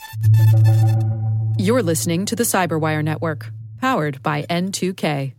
You're listening to the Cyberwire Network, powered by N2K.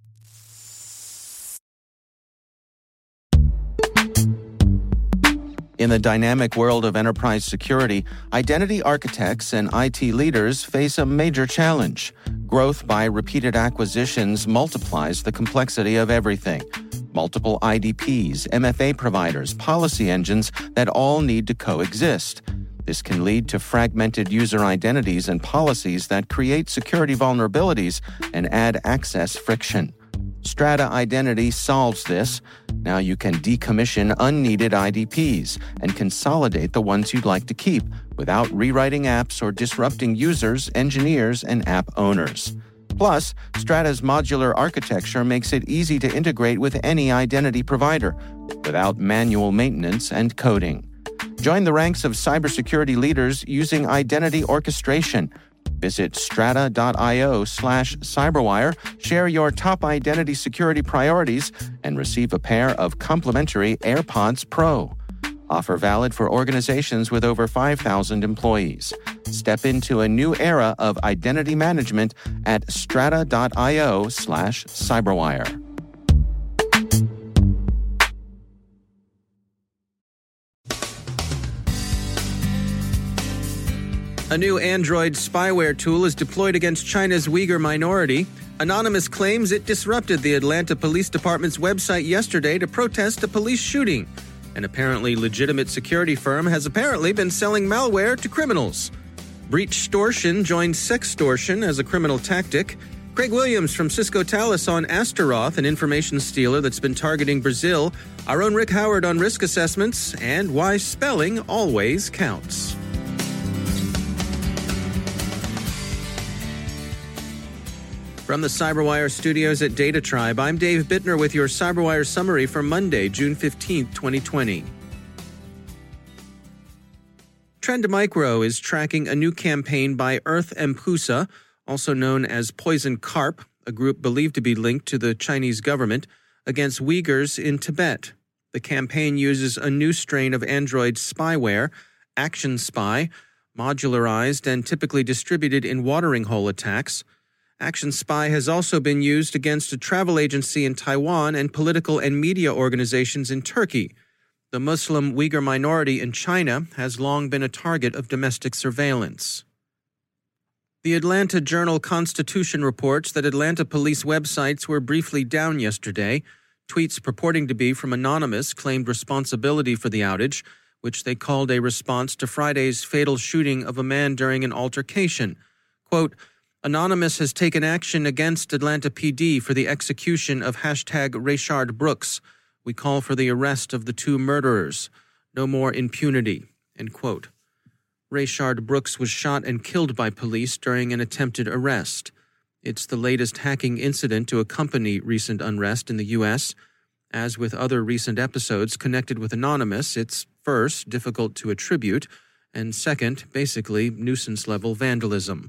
In the dynamic world of enterprise security, identity architects and IT leaders face a major challenge. Growth by repeated acquisitions multiplies the complexity of everything. Multiple IDPs, MFA providers, policy engines that all need to coexist. This can lead to fragmented user identities and policies that create security vulnerabilities and add access friction. Strata Identity solves this. Now you can decommission unneeded IDPs and consolidate the ones you'd like to keep without rewriting apps or disrupting users, engineers, and app owners. Plus, Strata's modular architecture makes it easy to integrate with any identity provider without manual maintenance and coding. Join the ranks of cybersecurity leaders using identity orchestration. Visit strata.io/cyberwire, share your top identity security priorities, and receive a pair of complimentary AirPods Pro. Offer valid for organizations with over 5,000 employees. Step into a new era of identity management at strata.io/cyberwire. A new Android spyware tool is deployed against China's Uyghur minority. Anonymous claims it disrupted the Atlanta Police Department's website yesterday to protest a police shooting. An apparently legitimate security firm has apparently been selling malware to criminals. Breach-stortion joins sextortion as a criminal tactic. Craig Williams from Cisco Talos on Astaroth, an information stealer that's been targeting Brazil. Our own Rick Howard on risk assessments and why spelling always counts. From the Cyberwire studios at Data Tribe, I'm Dave Bittner with your Cyberwire summary for Monday, June 15, 2020. Trend Micro is tracking a new campaign by Earth M-Pusa, also known as Poison Carp, a group believed to be linked to the Chinese government, against Uyghurs in Tibet. The campaign uses a new strain of Android spyware, Action Spy, modularized and typically distributed in watering hole attacks. Action Spy has also been used against a travel agency in Taiwan and political and media organizations in Turkey. The Muslim Uyghur minority in China has long been a target of domestic surveillance. The Atlanta Journal-Constitution reports that Atlanta police websites were briefly down yesterday. Tweets purporting to be from Anonymous claimed responsibility for the outage, which they called a response to Friday's fatal shooting of a man during an altercation. Quote, Anonymous has taken action against Atlanta PD for the execution of #Rayshard Brooks. We call for the arrest of the two murderers. No more impunity. End quote. Rayshard Brooks was shot and killed by police during an attempted arrest. It's the latest hacking incident to accompany recent unrest in the U.S. As with other recent episodes connected with Anonymous, it's first, difficult to attribute, and second, basically nuisance-level vandalism.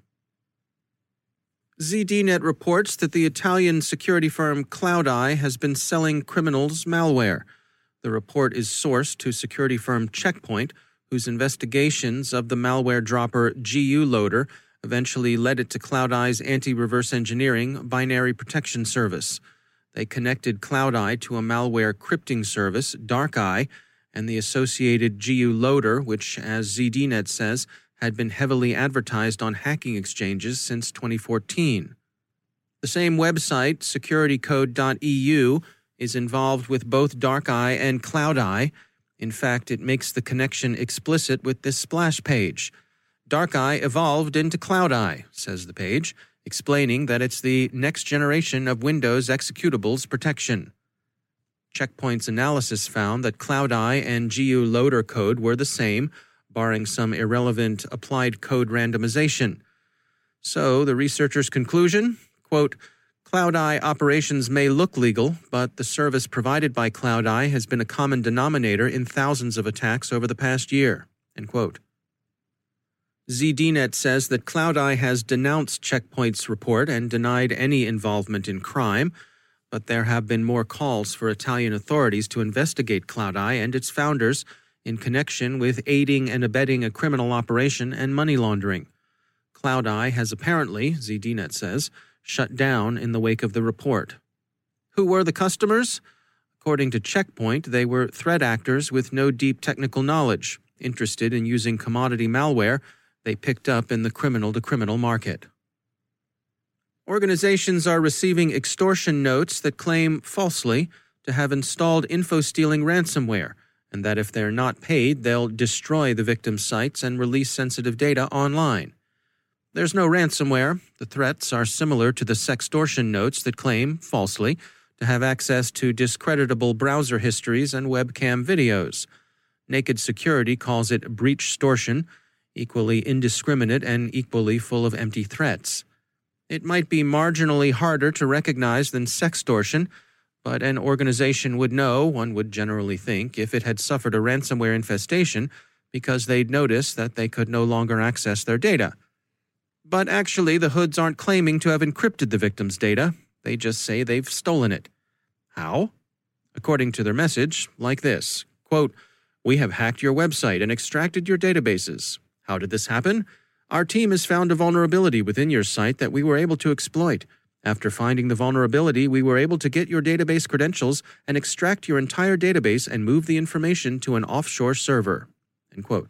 ZDNet reports that the Italian security firm CloudEye has been selling criminals malware. The report is sourced to security firm Checkpoint, whose investigations of the malware dropper GU Loader eventually led it to CloudEye's anti-reverse engineering binary protection service. They connected CloudEye to a malware crypting service, DarkEye, and the associated GU Loader, which, as ZDNet says, had been heavily advertised on hacking exchanges since 2014. The same website, securitycode.eu, is involved with both DarkEye and CloudEye. In fact, it makes the connection explicit with this splash page. DarkEye evolved into CloudEye, says the page, explaining that it's the next generation of Windows executables protection. Checkpoint's analysis found that CloudEye and GU Loader code were the same, barring some irrelevant applied code randomization. So, the researchers' conclusion, quote, CloudEye operations may look legal, but the service provided by CloudEye has been a common denominator in thousands of attacks over the past year, end quote. ZDNet says that CloudEye has denounced Checkpoint's report and denied any involvement in crime, but there have been more calls for Italian authorities to investigate CloudEye and its founders, in connection with aiding and abetting a criminal operation and money laundering. CloudEye has apparently, ZDNet says, shut down in the wake of the report. Who were the customers? According to Checkpoint, they were threat actors with no deep technical knowledge, interested in using commodity malware they picked up in the criminal-to-criminal market. Organizations are receiving extortion notes that claim falsely to have installed info-stealing ransomware, and that if they're not paid, they'll destroy the victim's sites and release sensitive data online. There's no ransomware. The threats are similar to the sextortion notes that claim, falsely, to have access to discreditable browser histories and webcam videos. Naked Security calls it breach-stortion, equally indiscriminate and equally full of empty threats. It might be marginally harder to recognize than sextortion, but an organization would know, one would generally think, if it had suffered a ransomware infestation because they'd notice that they could no longer access their data. But actually, the hoods aren't claiming to have encrypted the victim's data. They just say they've stolen it. How? According to their message, like this, quote, "We have hacked your website and extracted your databases. How did this happen? Our team has found a vulnerability within your site that we were able to exploit. After finding the vulnerability, we were able to get your database credentials and extract your entire database and move the information to an offshore server." End quote.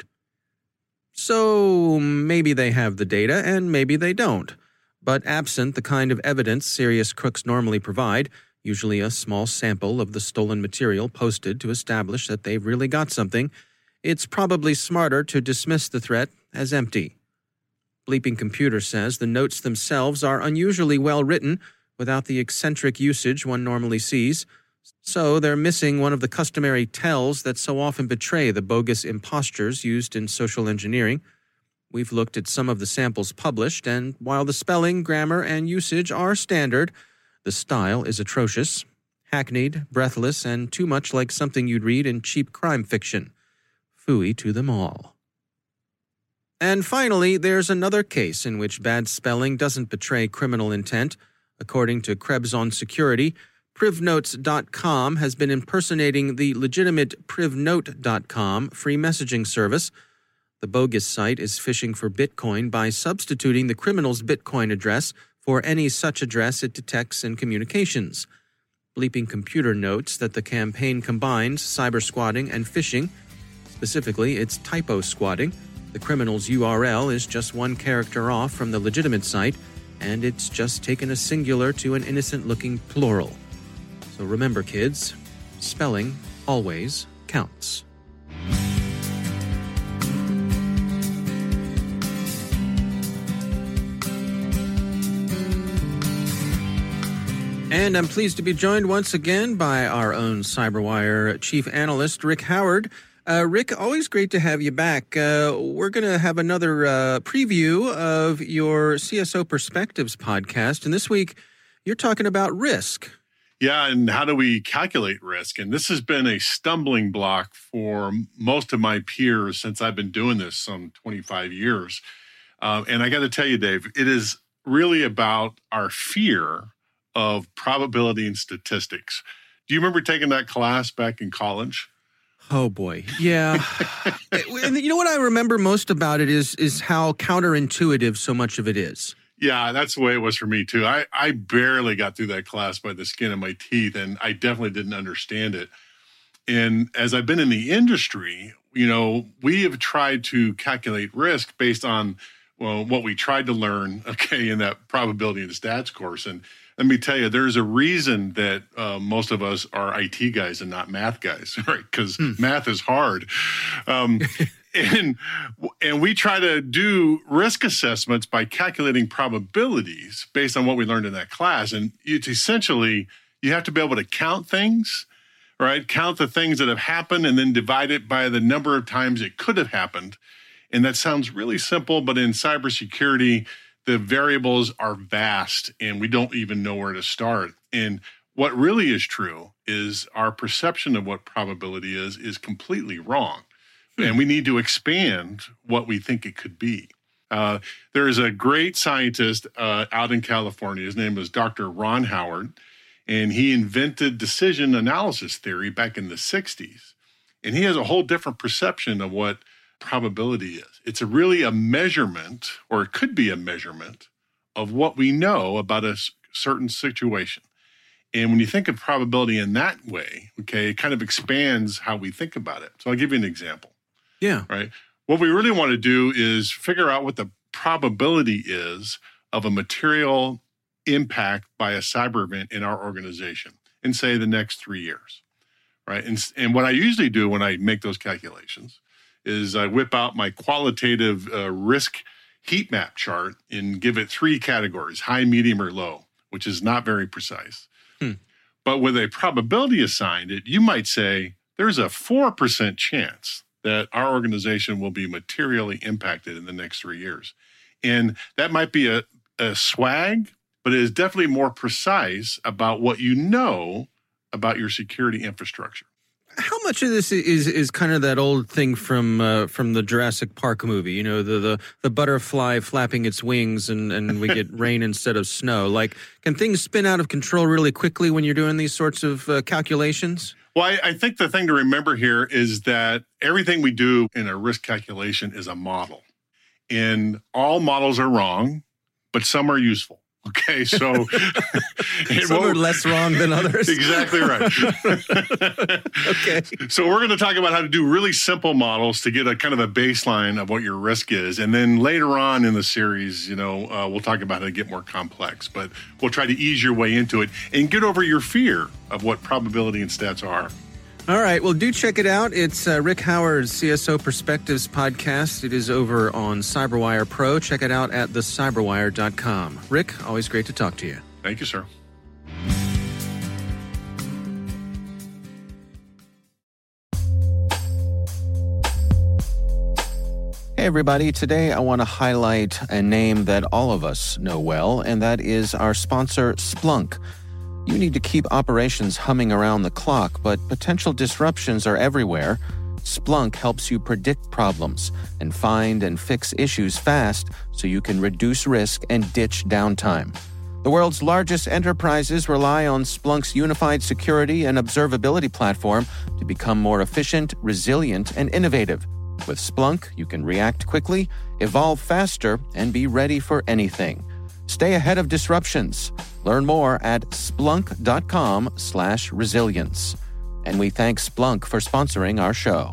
So maybe they have the data and maybe they don't. But absent the kind of evidence serious crooks normally provide, usually a small sample of the stolen material posted to establish that they've really got something, it's probably smarter to dismiss the threat as empty. Bleeping Computer says the notes themselves are unusually well written without the eccentric usage one normally sees, so they're missing one of the customary tells that so often betray the bogus impostures used in social engineering. We've looked at some of the samples published, and while the spelling, grammar, and usage are standard, the style is atrocious, hackneyed, breathless, and too much like something you'd read in cheap crime fiction. Phooey to them all. And finally, there's another case in which bad spelling doesn't betray criminal intent. According to Krebs on Security, Privnotes.com has been impersonating the legitimate Privnote.com free messaging service. The bogus site is phishing for Bitcoin by substituting the criminal's Bitcoin address for any such address it detects in communications. Bleeping Computer notes that the campaign combines cyber squatting and phishing. Specifically, it's typo squatting. The criminal's URL is just one character off from the legitimate site, and it's just taken a singular to an innocent-looking plural. So remember, kids, spelling always counts. And I'm pleased to be joined once again by our own CyberWire chief analyst, Rick Howard. Rick, always great to have you back. We're going to have another preview of your CSO Perspectives podcast. And this week, you're talking about risk. Yeah, and how do we calculate risk? And this has been a stumbling block for most of my peers since I've been doing this some 25 years. And I got to tell you, Dave, it is really about our fear of probability and statistics. Do you remember taking that class back in college? Oh, boy. Yeah. And you know what I remember most about it is how counterintuitive so much of it is. Yeah, that's the way it was for me, too. I barely got through that class by the skin of my teeth, and I definitely didn't understand it. And as I've been in the industry, we have tried to calculate risk based on what we tried to learn, in that probability and stats course. And let me tell you, there's a reason that most of us are IT guys and not math guys, right? Because math is hard. And we try to do risk assessments by calculating probabilities based on what we learned in that class. And it's essentially, you have to be able to count things, right? Count the things that have happened and then divide it by the number of times it could have happened. And that sounds really simple, but in cybersecurity, the variables are vast and we don't even know where to start. And what really is true is our perception of what probability is completely wrong. And we need to expand what we think it could be. There is a great scientist out in California. His name is Dr. Ron Howard, and he invented decision analysis theory back in the 60s. And he has a whole different perception of what probability is. It's really a measurement, or it could be a measurement, of what we know about a certain situation. And when you think of probability in that way, okay, it kind of expands how we think about it. So I'll give you an example. Yeah. Right. What we really want to do is figure out what the probability is of a material impact by a cyber event in our organization in, say, the next 3 years. Right. And what I usually do when I make those calculations is I whip out my qualitative risk heat map chart and give it 3 categories: high, medium, or low, which is not very precise. But with a probability assigned it, you might say there's a 4% chance that our organization will be materially impacted in the next 3 years. And that might be a swag, but it is definitely more precise about what you know about your security infrastructure. How much of this is kind of that old thing from the Jurassic Park movie? You know, the butterfly flapping its wings and we get rain instead of snow. Like, can things spin out of control really quickly when you're doing these sorts of calculations? Well, I think the thing to remember here is that everything we do in a risk calculation is a model. And all models are wrong, but some are useful. Okay, so some are less wrong than others. Exactly right. Okay. So we're going to talk about how to do really simple models to get a kind of a baseline of what your risk is. And then later on in the series, we'll talk about how to get more complex, but we'll try to ease your way into it and get over your fear of what probability and stats are. All right. Well, do check it out. It's Rick Howard's CSO Perspectives podcast. It is over on CyberWire Pro. Check it out at thecyberwire.com. Rick, always great to talk to you. Thank you, sir. Hey, everybody. Today, I want to highlight a name that all of us know well, and that is our sponsor, Splunk. You need to keep operations humming around the clock, but potential disruptions are everywhere. Splunk helps you predict problems and find and fix issues fast so you can reduce risk and ditch downtime. The world's largest enterprises rely on Splunk's unified security and observability platform to become more efficient, resilient, and innovative. With Splunk, you can react quickly, evolve faster, and be ready for anything. Stay ahead of disruptions. Learn more at splunk.com/resilience. And we thank Splunk for sponsoring our show.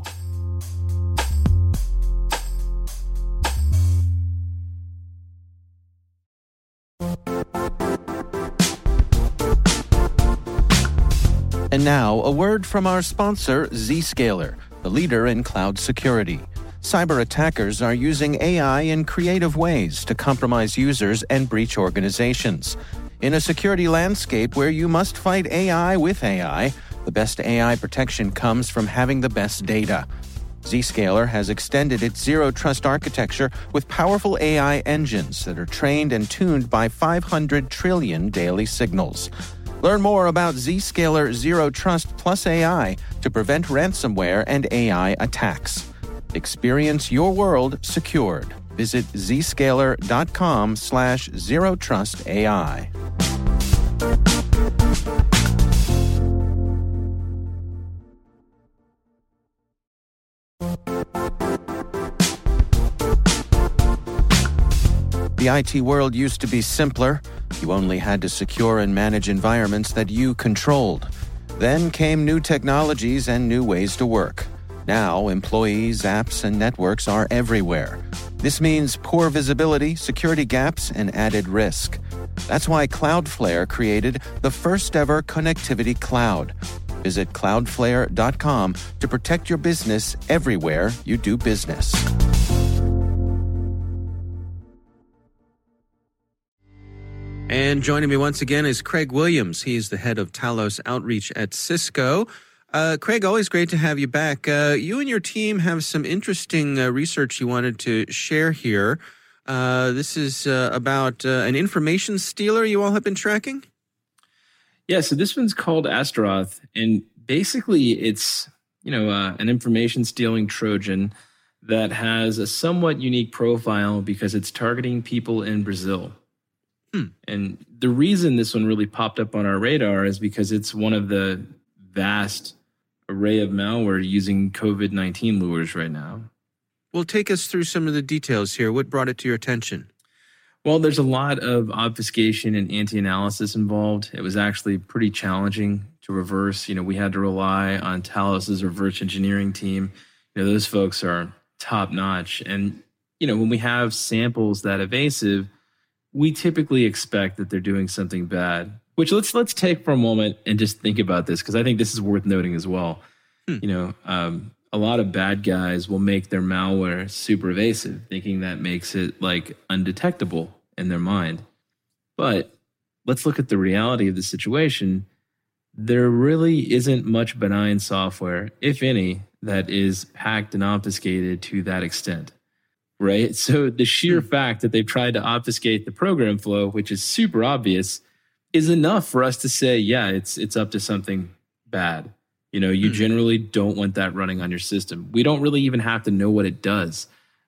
And now, a word from our sponsor, Zscaler, the leader in cloud security. Cyber attackers are using AI in creative ways to compromise users and breach organizations. In a security landscape where you must fight AI with AI, the best AI protection comes from having the best data. Zscaler has extended its Zero Trust architecture with powerful AI engines that are trained and tuned by 500 trillion daily signals. Learn more about Zscaler Zero Trust plus AI to prevent ransomware and AI attacks. Experience your world secured. Visit zscaler.com/zerotrustai. The IT world used to be simpler. You only had to secure and manage environments that you controlled. Then came new technologies and new ways to work. Now, employees, apps, and networks are everywhere. This means poor visibility, security gaps, and added risk. That's why Cloudflare created the first-ever connectivity cloud. Visit cloudflare.com to protect your business everywhere you do business. And joining me once again is Craig Williams. He's the head of Talos Outreach at Cisco. Craig, always great to have you back. You and your team have some interesting research you wanted to share here. This is about an information stealer you all have been tracking? Yeah, so this one's called Astaroth, and basically it's, an information stealing Trojan that has a somewhat unique profile because it's targeting people in Brazil. And the reason this one really popped up on our radar is because it's one of the vast array of malware using COVID-19 lures right now. Well, take us through some of the details here. What brought it to your attention? Well, there's a lot of obfuscation and anti-analysis involved. It was actually pretty challenging to reverse. We had to rely on Talos's reverse engineering team. Those folks are top notch. And, when we have samples that evasive, we typically expect that they're doing something bad. Which let's take for a moment and just think about this, because I think this is worth noting as well. A lot of bad guys will make their malware super evasive, thinking that makes it like undetectable in their mind. But let's look at the reality of the situation. There really isn't much benign software, if any, that is hacked and obfuscated to that extent, right? So the sheer fact that they've tried to obfuscate the program flow, which is super obvious, is enough for us to say, yeah, it's up to something bad. You generally don't want that running on your system. We don't really even have to know what it does.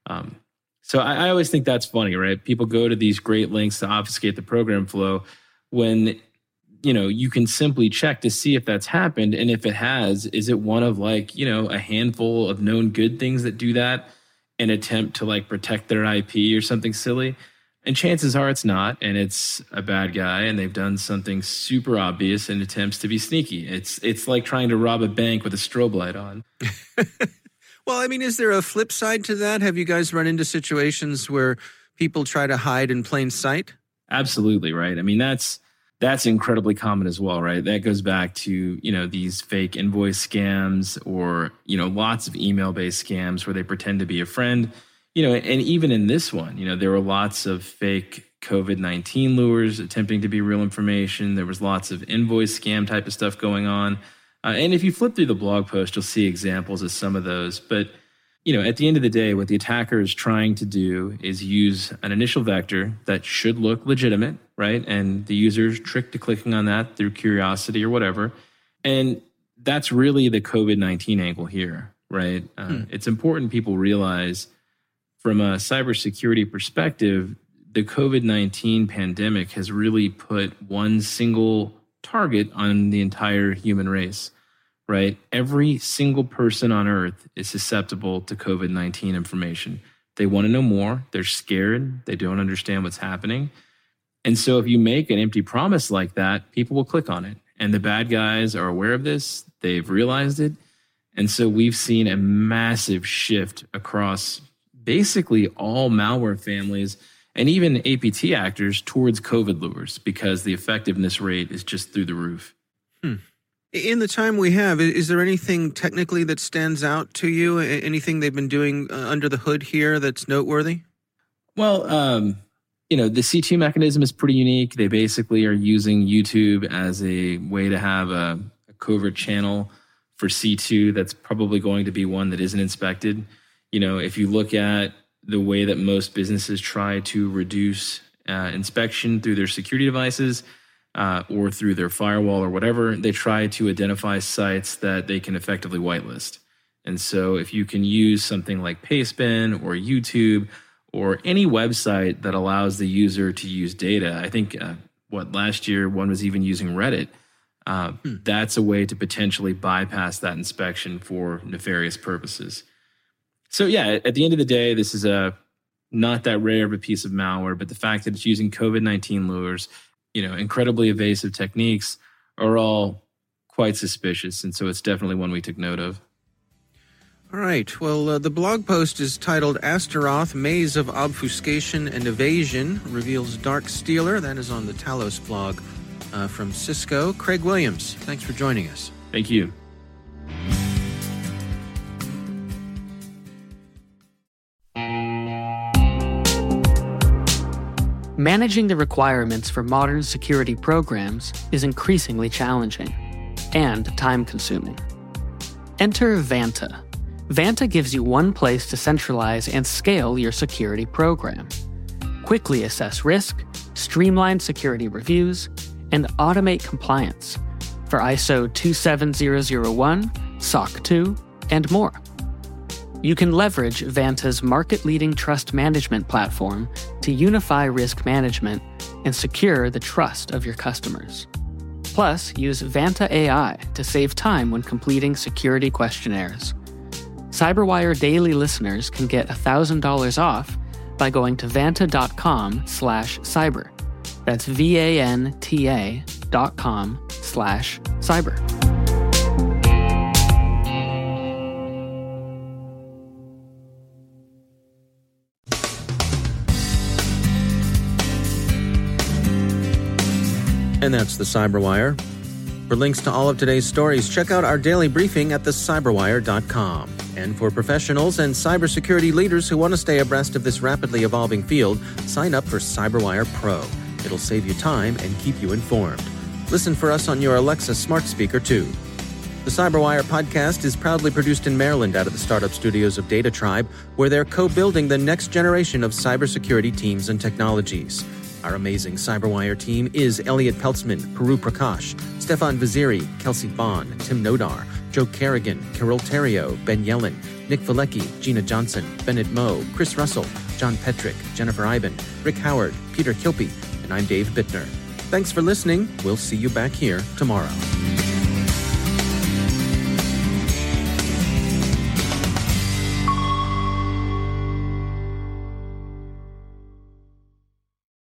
So I always think that's funny, right? People go to these great lengths to obfuscate the program flow when, you can simply check to see if that's happened. And if it has, is it one of a handful of known good things that do that and attempt to protect their IP or something silly? And chances are it's not, and it's a bad guy, and they've done something super obvious and attempts to be sneaky. It's like trying to rob a bank with a strobe light on. Well, is there a flip side to that? Have you guys run into situations where people try to hide in plain sight? Absolutely, right? That's incredibly common as well, right? That goes back to, these fake invoice scams or, lots of email-based scams where they pretend to be a friend. And even in this one, there were lots of fake COVID-19 lures attempting to be real information. There was lots of invoice scam type of stuff going on. And if you flip through the blog post, you'll see examples of some of those. But, at the end of the day, what the attacker is trying to do is use an initial vector that should look legitimate, right? And the user's tricked to clicking on that through curiosity or whatever. And that's really the COVID-19 angle here, right? It's important people realize from a cybersecurity perspective, the COVID-19 pandemic has really put one single target on the entire human race, right? Every single person on Earth is susceptible to COVID-19 information. They want to know more. They're scared. They don't understand what's happening. And so if you make an empty promise like that, people will click on it. And the bad guys are aware of this. They've realized it. And so we've seen a massive shift across basically all malware families and even APT actors towards COVID lures because the effectiveness rate is just through the roof. In the time we have, is there anything technically that stands out to you? Anything they've been doing under the hood here that's noteworthy? Well, the C2 mechanism is pretty unique. They basically are using YouTube as a way to have a covert channel for C2 that's probably going to be one that isn't inspected. If you look at the way that most businesses try to reduce inspection through their security devices or through their firewall or whatever, they try to identify sites that they can effectively whitelist. And so if you can use something like Pastebin or YouTube or any website that allows the user to use data, I think last year one was even using Reddit. That's a way to potentially bypass that inspection for nefarious purposes. So yeah, at the end of the day, this is not that rare of a piece of malware, but the fact that it's using COVID-19 lures, incredibly evasive techniques are all quite suspicious. And so it's definitely one we took note of. All right. Well, the blog post is titled Astaroth, Maze of Obfuscation and Evasion Reveals Dark Stealer. That is on the Talos blog from Cisco. Craig Williams, thanks for joining us. Thank you. Managing the requirements for modern security programs is increasingly challenging and time-consuming. Enter Vanta. Vanta gives you one place to centralize and scale your security program. Quickly assess risk, streamline security reviews, and automate compliance for ISO 27001, SOC 2, and more. You can leverage Vanta's market-leading trust management platform to unify risk management and secure the trust of your customers. Plus, use Vanta AI to save time when completing security questionnaires. CyberWire Daily listeners can get $1,000 off by going to vanta.com/cyber. That's VANTA.com/cyber. And that's the Cyberwire. For links to all of today's stories, check out our daily briefing at thecyberwire.com. And for professionals and cybersecurity leaders who want to stay abreast of this rapidly evolving field, sign up for CyberWire Pro. It'll save you time and keep you informed. Listen for us on your Alexa smart speaker, too. The Cyberwire podcast is proudly produced in Maryland out of the startup studios of Data Tribe, where they're co-building the next generation of cybersecurity teams and technologies. Our amazing Cyberwire team is Elliot Peltzman, Puru Prakash, Stefan Vaziri, Kelsey Bond, Tim Nodar, Joe Kerrigan, Carol Terrio, Ben Yellen, Nick Valecki, Gina Johnson, Bennett Moe, Chris Russell, John Petrick, Jennifer Iben, Rick Howard, Peter Kilpie, and I'm Dave Bittner. Thanks for listening. We'll see you back here tomorrow.